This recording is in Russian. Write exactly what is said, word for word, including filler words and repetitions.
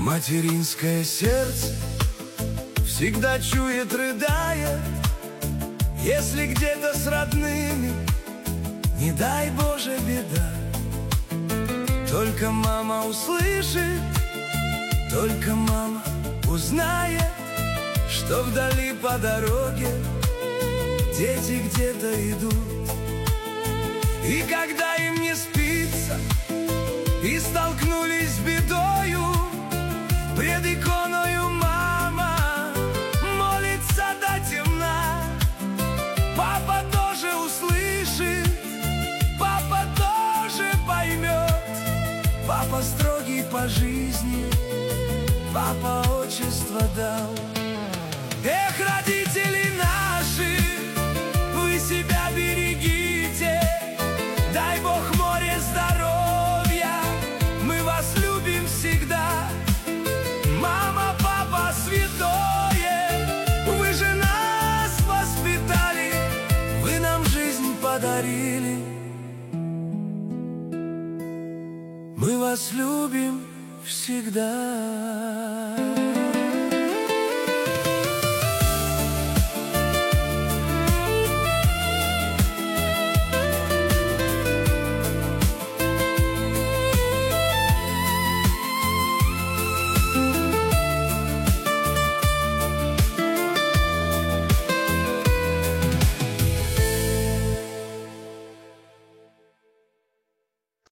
Материнское сердце всегда чует, рыдая, если где-то с родными, не дай Боже, беда. Только мама услышит, только мама узнает, что вдали по дороге дети где-то идут. И когда им не спится, и столкнулись с бедою, пред иконою мама молится до темна. Папа тоже услышит, папа тоже поймет. Папа строгий по жизни, папа отчество дал. Эх, родители наши, вы себя берегите, дай Бог море здоровья, мы вас любим всегда. Мама, папа святое, вы же нас воспитали, вы нам жизнь подарили. Мы вас любим всегда.